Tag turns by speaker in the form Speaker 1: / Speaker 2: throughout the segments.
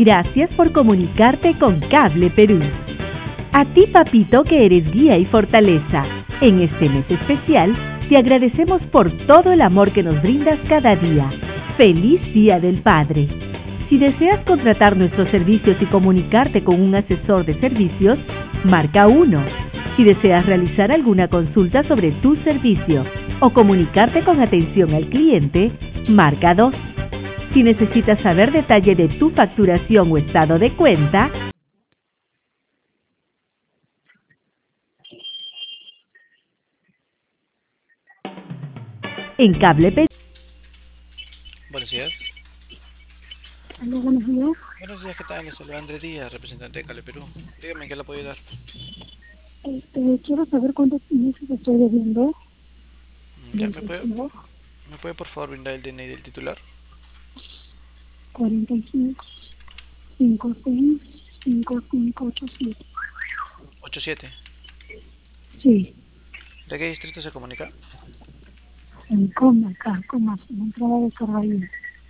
Speaker 1: Gracias por comunicarte con Cable Perú. A ti, papito, que eres guía y fortaleza. En este mes especial, te agradecemos por todo el amor que nos brindas cada día. ¡Feliz Día del Padre! Si deseas contratar nuestros servicios y comunicarte con un asesor de servicios, marca 1. Si deseas realizar alguna consulta sobre tu servicio o comunicarte con atención al cliente, marca 2. Si necesitas saber detalle de tu facturación o estado de cuenta, en Cable Perú.
Speaker 2: Buenos días.
Speaker 3: Hola, buenos días.
Speaker 2: Buenos días, ¿qué tal? Les saluda Andrés Díaz, representante de Cale Perú. Dígame en qué la puedo ayudar.
Speaker 3: Quiero saber cuántos meses estoy debiendo
Speaker 2: Ya,
Speaker 3: del recibo.
Speaker 2: ¿me puede por favor brindar el DNI del titular?
Speaker 3: 45 56 5587.
Speaker 2: 87.
Speaker 3: Sí,
Speaker 2: ¿De qué distrito se comunica?
Speaker 3: en Coma, acá, Coma, en la entrada de Carvalho.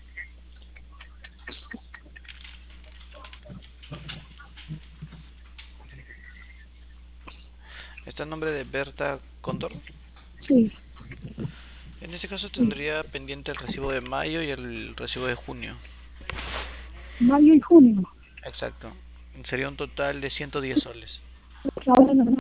Speaker 2: Está el nombre de Berta Cóndor.
Speaker 3: Sí,
Speaker 2: En este caso
Speaker 3: sí.
Speaker 2: tendría pendiente el recibo de mayo y el recibo de junio.
Speaker 3: Mayo y junio.
Speaker 2: Exacto. Sería un total de 110 soles.
Speaker 3: Ahora no,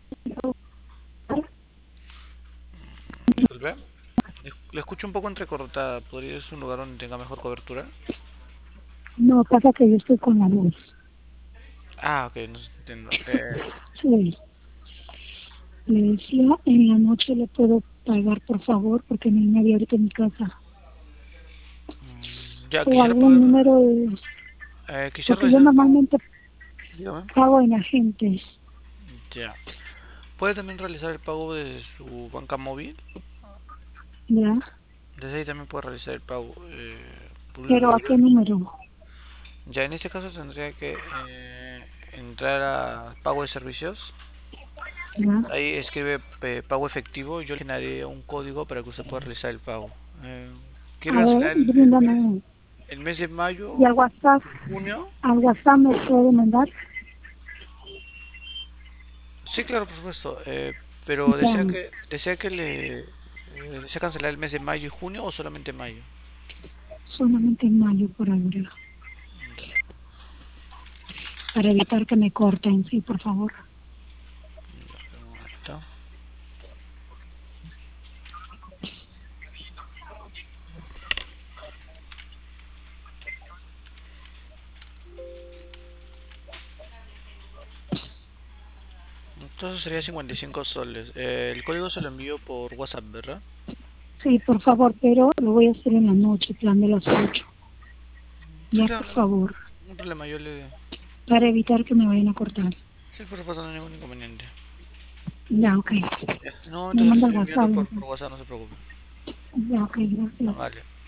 Speaker 2: Disculpe. Le escucho un poco entrecortada. ¿Podría ser un lugar donde tenga mejor cobertura?
Speaker 3: no, pasa que yo estoy con la luz.
Speaker 2: Ah, ok, no entiendo.
Speaker 3: Sí, le decía, en la noche le puedo pagar, por favor, porque no hay nadie ahorita en mi casa.
Speaker 2: Ya,
Speaker 3: O
Speaker 2: quisiera
Speaker 3: algún
Speaker 2: pagar.
Speaker 3: número de...
Speaker 2: Quisiera
Speaker 3: Porque yo
Speaker 2: realizar el pago.
Speaker 3: normalmente
Speaker 2: Dígame.
Speaker 3: pago en agentes,
Speaker 2: Ya. Puede también realizar el pago desde su banca móvil.
Speaker 3: ¿ya?
Speaker 2: Desde ahí también puede realizar el pago.
Speaker 3: Pero ¿a qué número?
Speaker 2: Ya en este caso tendría que entrar a pago de servicios.
Speaker 3: ¿Ya?
Speaker 2: Ahí escribe pago efectivo. Yo le generaré un código para que usted pueda realizar el pago. ¿Quiere
Speaker 3: A ver,
Speaker 2: cancelar
Speaker 3: bríndame.
Speaker 2: el mes de
Speaker 3: Y
Speaker 2: mayo
Speaker 3: al WhatsApp,
Speaker 2: y junio?
Speaker 3: me puede mandar.
Speaker 2: Sí, claro, por supuesto. Pero
Speaker 3: Ya,
Speaker 2: desea cancelar el mes de mayo y junio o solamente mayo.
Speaker 3: solamente en mayo por ahora.
Speaker 2: Ya,
Speaker 3: Para evitar que me corten, sí, por favor.
Speaker 2: un momento. Entonces sería 55 soles. El código se lo envío por WhatsApp, ¿verdad?
Speaker 3: Sí, por favor, pero lo voy a hacer en la noche, plan de las 8.
Speaker 2: Sí,
Speaker 3: Ya,
Speaker 2: claro,
Speaker 3: por favor.
Speaker 2: no hay problema.
Speaker 3: Para evitar que me vayan a cortar.
Speaker 2: Sí, por supuesto, no hay ningún inconveniente.
Speaker 3: Ya, ok.
Speaker 2: Ya, en un momento
Speaker 3: Me
Speaker 2: se lo
Speaker 3: manda el
Speaker 2: estoy
Speaker 3: WhatsApp,
Speaker 2: enviando por
Speaker 3: entonces.
Speaker 2: WhatsApp, no se preocupe.
Speaker 3: Ya, ok, gracias.
Speaker 2: Vale.